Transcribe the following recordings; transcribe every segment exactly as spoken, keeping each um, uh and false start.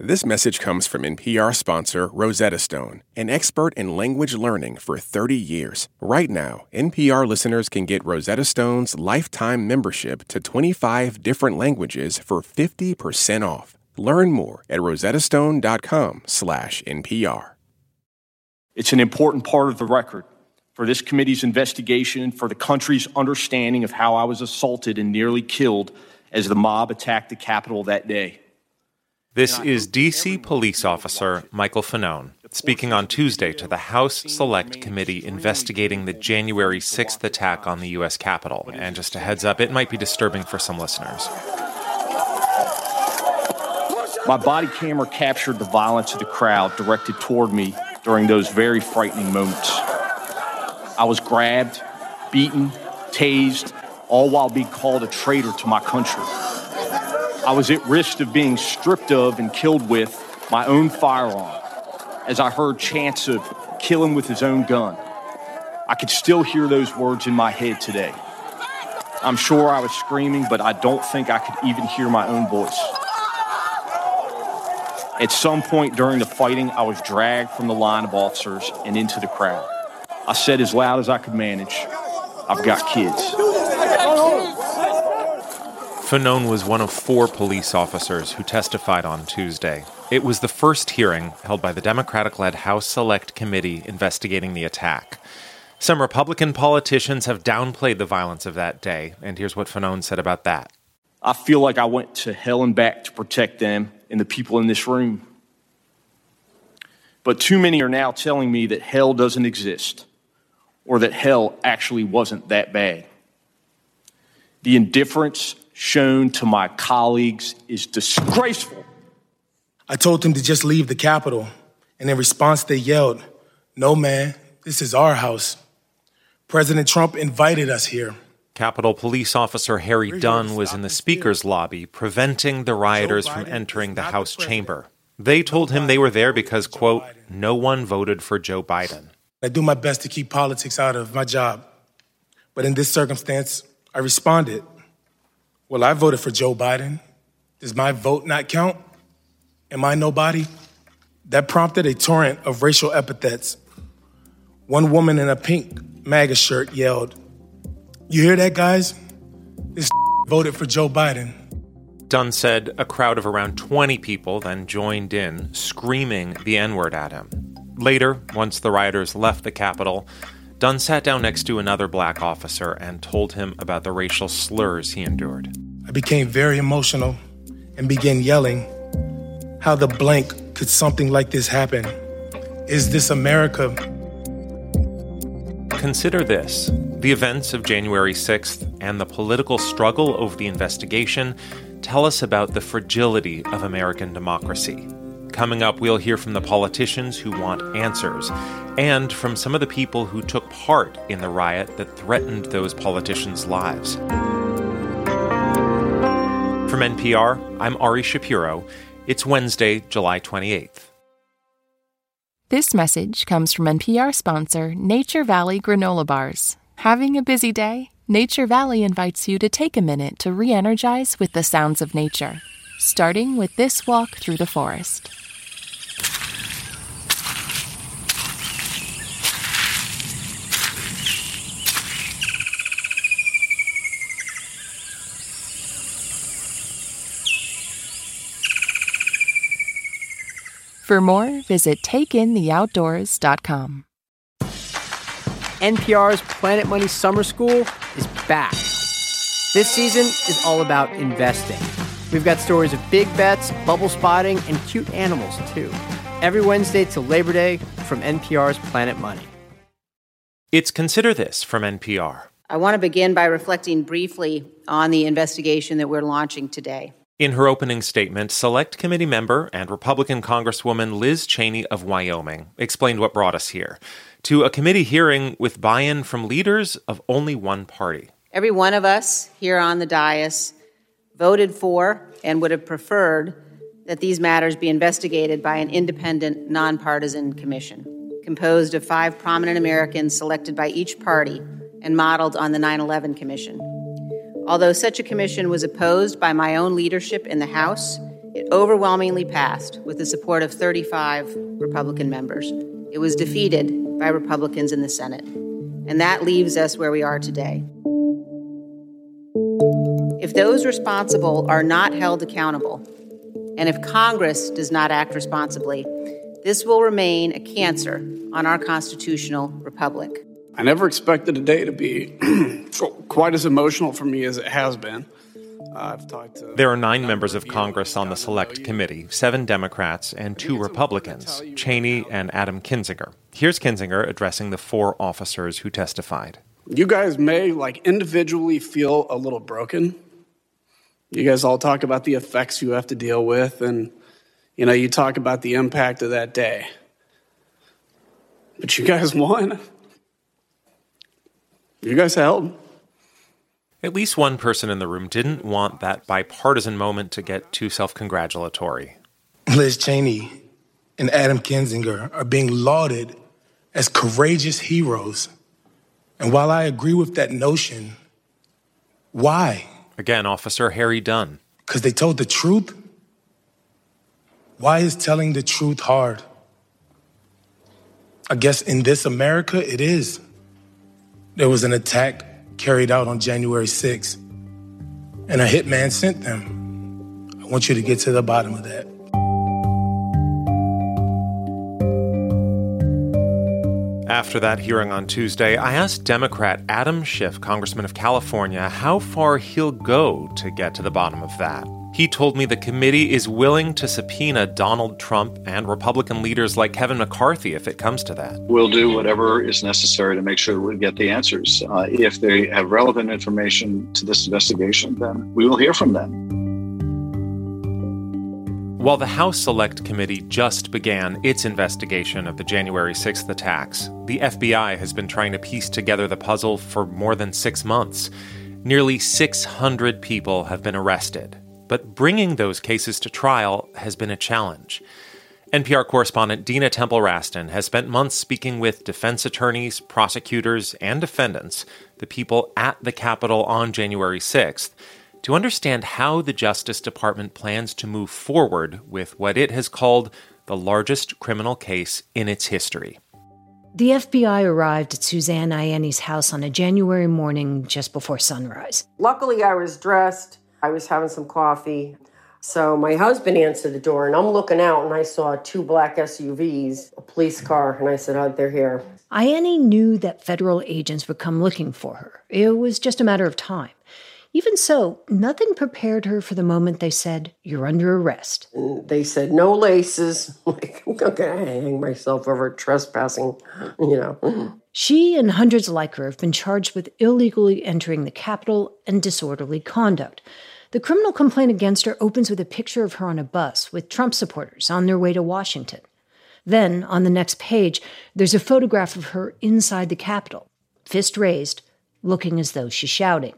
This message comes from N P R sponsor Rosetta Stone, an expert in language learning for thirty years. Right now, N P R listeners can get Rosetta Stone's lifetime membership to twenty-five different languages for fifty percent off. Learn more at rosettastone.com slash NPR. It's an important part of the record for this committee's investigation, for the country's understanding of how I was assaulted and nearly killed as the mob attacked the Capitol that day. This is D C police officer Michael Fanone speaking on Tuesday to the House Select Committee investigating the January sixth attack on the U S Capitol. And just a heads up, it might be disturbing for some listeners. My body camera captured the violence of the crowd directed toward me during those very frightening moments. I was grabbed, beaten, tased, all while being called a traitor to my country. I was at risk of being stripped of and killed with my own firearm as I heard chants of kill him with his own gun. I could still hear those words in my head today. I'm sure I was screaming, but I don't think I could even hear my own voice. At some point during the fighting, I was dragged from the line of officers and into the crowd. I said as loud as I could manage, "I've got kids." Fanone was one of four police officers who testified on Tuesday. It was the first hearing held by the Democratic-led House Select Committee investigating the attack. Some Republican politicians have downplayed the violence of that day, and here's what Fanone said about that. I feel like I went to hell and back to protect them and the people in this room. But too many are now telling me that hell doesn't exist, or that hell actually wasn't that bad. The indifference shown to my colleagues is disgraceful. I told them to just leave the Capitol, and in response they yelled, "No, man, this is our house. President Trump invited us here." Capitol Police Officer Harry Dunn was in the Speaker's lobby, preventing the rioters from entering the House chamber. They told him they were there because, quote, no one voted for Joe Biden. I do my best to keep politics out of my job, but in this circumstance, I responded. Well, I voted for Joe Biden. Does my vote not count? Am I nobody? That prompted a torrent of racial epithets. One woman in a pink MAGA shirt yelled, "You hear that, guys? This voted for Joe Biden." Dunn said a crowd of around twenty people then joined in, screaming the N-word at him. Later, once the rioters left the Capitol, Dunn sat down next to another black officer and told him about the racial slurs he endured. I became very emotional and began yelling, "How the blank could something like this happen? Is this America?" Consider this. The events of January sixth and the political struggle over the investigation tell us about the fragility of American democracy. Coming up, we'll hear from the politicians who want answers and from some of the people who took part in the riot that threatened those politicians' lives. From N P R, I'm Ari Shapiro. It's Wednesday, July twenty-eighth. This message comes from N P R sponsor Nature Valley Granola Bars. Having a busy day? Nature Valley invites you to take a minute to re-energize with the sounds of nature, starting with this walk through the forest. For more, visit take in the outdoors dot com. N P R's Planet Money Summer School is back. This season is all about investing. We've got stories of big bets, bubble spotting, and cute animals, too. Every Wednesday till Labor Day from N P R's Planet Money. It's Consider This from N P R. I want to begin by reflecting briefly on the investigation that we're launching today. In her opening statement, Select Committee member and Republican Congresswoman Liz Cheney of Wyoming explained what brought us here, to a committee hearing with buy-in from leaders of only one party. Every one of us here on the dais voted for and would have preferred that these matters be investigated by an independent, nonpartisan commission, composed of five prominent Americans selected by each party and modeled on the nine eleven Commission. Although such a commission was opposed by my own leadership in the House It overwhelmingly passed with the support of thirty-five Republican members. It was defeated by Republicans in the Senate. And that leaves us where we are today. If those responsible are not held accountable, and if Congress does not act responsibly, this will remain a cancer on our constitutional republic. I never expected a day to be quite as emotional for me as it has been. Uh, I've talked to there are nine members of Congress on the Select Committee, seven Democrats and two Republicans, Cheney and Adam Kinzinger. Here's Kinzinger addressing the four officers who testified. You guys may, like, individually feel a little broken. You guys all talk about the effects you have to deal with, and, you know, you talk about the impact of that day. But you guys won. You guys held. At least one person in the room didn't want that bipartisan moment to get too self-congratulatory. Liz Cheney and Adam Kinzinger are being lauded as courageous heroes. And while I agree with that notion, why? Again, Officer Harry Dunn. Because they told the truth? Why is telling the truth hard? I guess in this America, it is. There was an attack carried out on January sixth, and a hitman sent them. I want you to get to the bottom of that. After that hearing on Tuesday, I asked Democrat Adam Schiff, Congressman of California, how far he'll go to get to the bottom of that. He told me the committee is willing to subpoena Donald Trump and Republican leaders like Kevin McCarthy if it comes to that. We'll do whatever is necessary to make sure we get the answers. Uh, if they have relevant information to this investigation, then we will hear from them. While the House Select Committee just began its investigation of the January sixth attacks, the F B I has been trying to piece together the puzzle for more than six months. Nearly six hundred people have been arrested. But bringing those cases to trial has been a challenge. N P R correspondent Dina Temple-Raston has spent months speaking with defense attorneys, prosecutors, and defendants, the people at the Capitol on January sixth, to understand how the Justice Department plans to move forward with what it has called the largest criminal case in its history. The F B I arrived at Suzanne Ianni's house on a January morning just before sunrise. Luckily, I was dressed. I was having some coffee. So my husband answered the door, and I'm looking out, and I saw two black S U Vs, a police car, and I said, oh, they're here. Ianni knew that federal agents would come looking for her. It was just a matter of time. Even so, nothing prepared her for the moment they said, you're under arrest. And they said, no laces. Like, I'm going to hang myself over trespassing, you know. She and hundreds like her have been charged with illegally entering the Capitol and disorderly conduct. The criminal complaint against her opens with a picture of her on a bus with Trump supporters on their way to Washington. Then, on the next page, there's a photograph of her inside the Capitol, fist raised, looking as though she's shouting.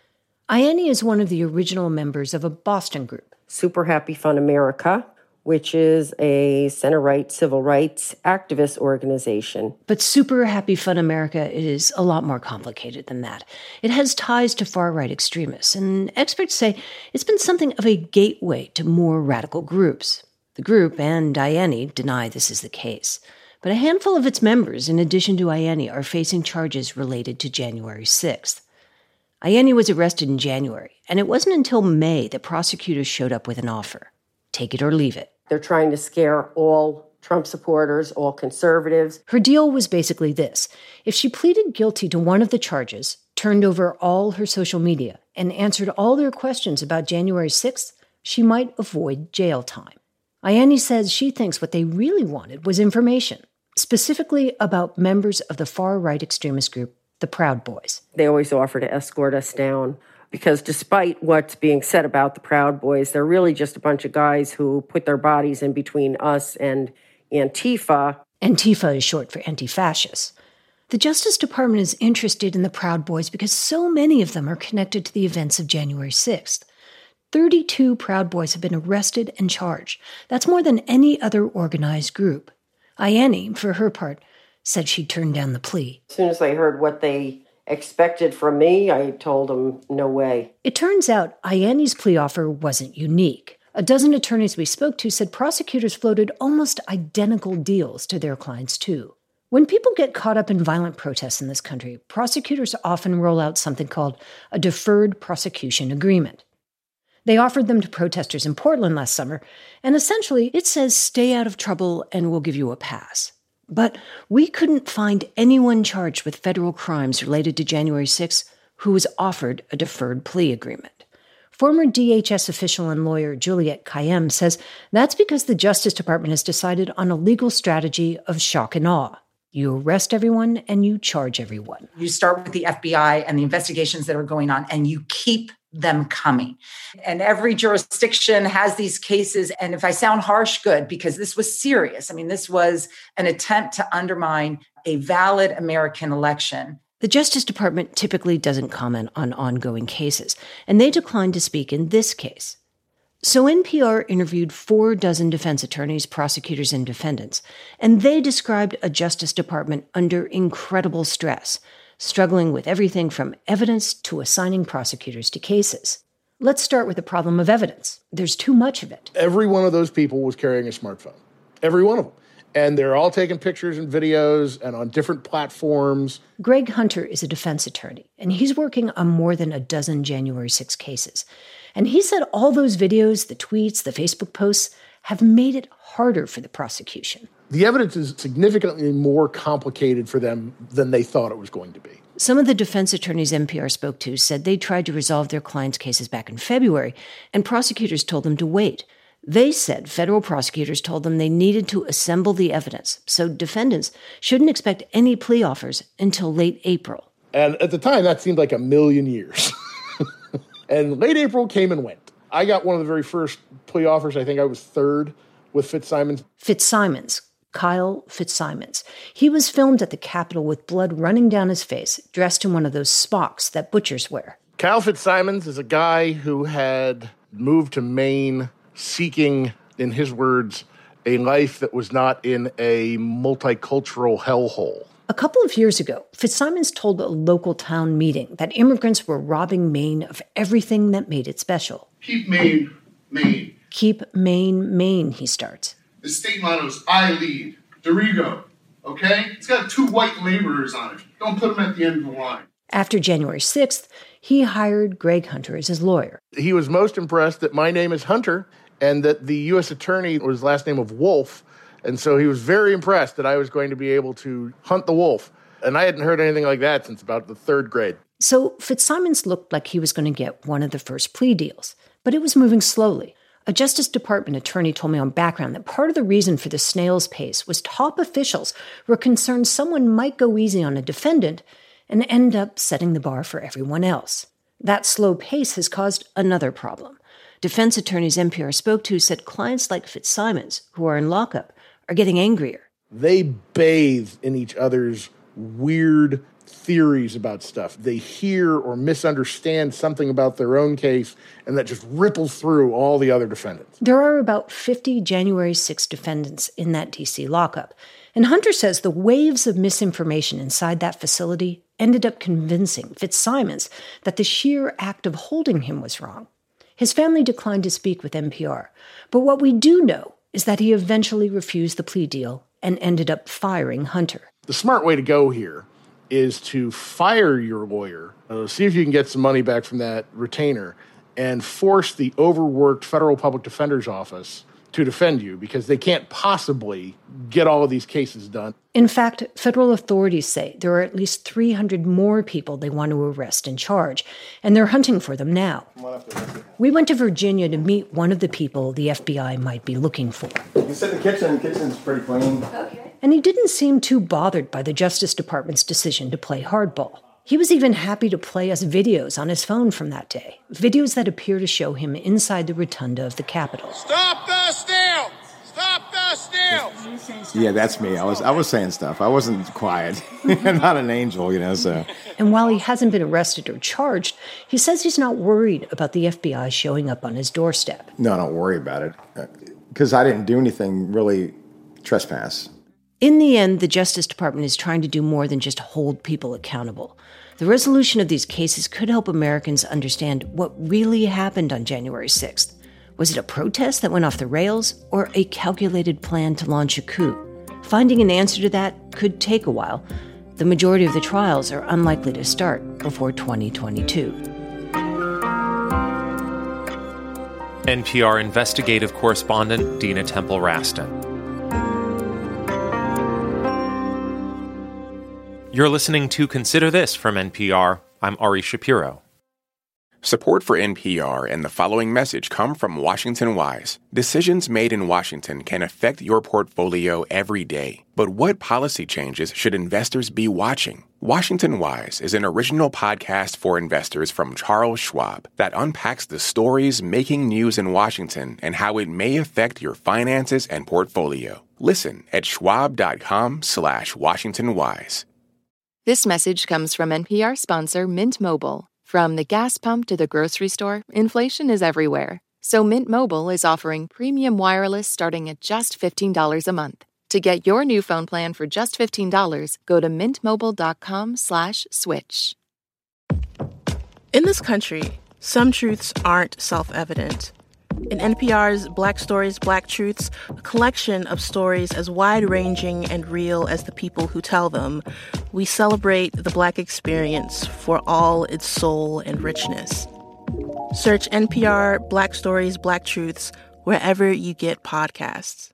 Ianni is one of the original members of a Boston group, Super Happy Fun America, which is a center-right civil rights activist organization. But Super Happy Fun America is a lot more complicated than that. It has ties to far-right extremists, and experts say it's been something of a gateway to more radical groups. The group and Ianni deny this is the case. But a handful of its members, in addition to Ianni, are facing charges related to January sixth. Ianni was arrested in January, and it wasn't until May that prosecutors showed up with an offer. Take it or leave it. They're trying to scare all Trump supporters, all conservatives. Her deal was basically this. If she pleaded guilty to one of the charges, turned over all her social media, and answered all their questions about January sixth, she might avoid jail time. Ianni says she thinks what they really wanted was information, specifically about members of the far-right extremist group, the Proud Boys. They always offer to escort us down. Because despite what's being said about the Proud Boys, they're really just a bunch of guys who put their bodies in between us and Antifa. Antifa is short for anti-fascists. The Justice Department is interested in the Proud Boys because so many of them are connected to the events of January sixth. thirty-two Proud Boys have been arrested and charged. That's more than any other organized group. Ianni, for her part, said she turned down the plea. As soon as I heard what they expected from me, I told them no way. It turns out Ianni's plea offer wasn't unique. A dozen attorneys we spoke to said prosecutors floated almost identical deals to their clients, too. When people get caught up in violent protests in this country, prosecutors often roll out something called a deferred prosecution agreement. They offered them to protesters in Portland last summer, and essentially it says stay out of trouble and we'll give you a pass. But we couldn't find anyone charged with federal crimes related to January sixth who was offered a deferred plea agreement. Former D H S official and lawyer Juliette Kayyem says that's because the Justice Department has decided on a legal strategy of shock and awe. You arrest everyone and you charge everyone. You start with the F B I and the investigations that are going on, and you keep them coming. And every jurisdiction has these cases. And if I sound harsh, good, because this was serious. I mean, this was an attempt to undermine a valid American election. The Justice Department typically doesn't comment on ongoing cases, and they declined to speak in this case. So N P R interviewed four dozen defense attorneys, prosecutors, and defendants, and they described a Justice Department under incredible stress, struggling with everything from evidence to assigning prosecutors to cases. Let's start with the problem of evidence. There's too much of it. Every one of those people was carrying a smartphone. Every one of them. And they're all taking pictures and videos and on different platforms. Greg Hunter is a defense attorney, and he's working on more than a dozen January sixth cases. And he said all those videos, the tweets, the Facebook posts have made it harder for the prosecution. The evidence is significantly more complicated for them than they thought it was going to be. Some of the defense attorneys N P R spoke to said they tried to resolve their clients' cases back in February, and prosecutors told them to wait. They said federal prosecutors told them they needed to assemble the evidence, so defendants shouldn't expect any plea offers until late April. And at the time, that seemed like a million years. And late April came and went. I got one of the very first plea offers. I think I was third with Fitzsimons. Fitzsimons, Kyle Fitzsimons. He was filmed at the Capitol with blood running down his face, dressed in one of those smocks that butchers wear. Kyle Fitzsimons is a guy who had moved to Maine seeking, in his words, a life that was not in a multicultural hellhole. A couple of years ago, Fitzsimons told a local town meeting that immigrants were robbing Maine of everything that made it special. Keep Maine, Maine. Keep Maine, Maine, he starts. The state motto is I lead, Dorigo, okay? It's got two white laborers on it. Don't put them at the end of the line. After January sixth, he hired Greg Hunter as his lawyer. He was most impressed that my name is Hunter and that the U S attorney was last name of Wolf. And so he was very impressed that I was going to be able to hunt the wolf. And I hadn't heard anything like that since about the third grade. So Fitzsimons looked like he was going to get one of the first plea deals, but it was moving slowly. A Justice Department attorney told me on background that part of the reason for the snail's pace was top officials were concerned someone might go easy on a defendant and end up setting the bar for everyone else. That slow pace has caused another problem. Defense attorneys N P R spoke to said clients like Fitzsimons, who are in lockup, are getting angrier. They bathe in each other's weird theories about stuff. They hear or misunderstand something about their own case, and that just ripples through all the other defendants. There are about fifty January sixth defendants in that D C lockup, and Hunter says the waves of misinformation inside that facility ended up convincing Fitzsimons that the sheer act of holding him was wrong. His family declined to speak with N P R, but what we do know is that he eventually refused the plea deal and ended up firing Hunter. The smart way to go here is to fire your lawyer, uh, see if you can get some money back from that retainer, and force the overworked federal public defender's office to defend you, because they can't possibly get all of these cases done. In fact, federal authorities say there are at least three hundred more people they want to arrest and charge, and they're hunting for them now. We went to Virginia to meet one of the people the F B I might be looking for. You can sit in the kitchen. The kitchen's pretty clean. Okay. And he didn't seem too bothered by the Justice Department's decision to play hardball. He was even happy to play us videos on his phone from that day, videos that appear to show him inside the rotunda of the Capitol. Stop the steal! Stop the steal! Yeah, that's me. I was I was saying stuff. I wasn't quiet. I'm not an angel, you know, so. And while he hasn't been arrested or charged, he says he's not worried about the F B I showing up on his doorstep. No, don't worry about it, because I didn't do anything really trespass. In the end, the Justice Department is trying to do more than just hold people accountable. The resolution of these cases could help Americans understand what really happened on January sixth, Was it a protest that went off the rails, or a calculated plan to launch a coup? Finding an answer to that could take a while. The majority of the trials are unlikely to start before twenty twenty-two. N P R investigative correspondent Dina Temple-Raston. You're listening to Consider This from N P R. I'm Ari Shapiro. Support for N P R and the following message come from Washington Wise. Decisions made in Washington can affect your portfolio every day. But what policy changes should investors be watching? Washington Wise is an original podcast for investors from Charles Schwab that unpacks the stories making news in Washington and how it may affect your finances and portfolio. Listen at schwab.com slash Washington Wise. This message comes from N P R sponsor Mint Mobile. From the gas pump to the grocery store, inflation is everywhere. So Mint Mobile is offering premium wireless starting at just fifteen dollars a month. To get your new phone plan for just fifteen dollars, go to mintmobile.com slash switch. In this country, some truths aren't self-evident. In N P R's Black Stories, Black Truths, a collection of stories as wide-ranging and real as the people who tell them, we celebrate the Black experience for all its soul and richness. Search N P R Black Stories, Black Truths wherever you get podcasts.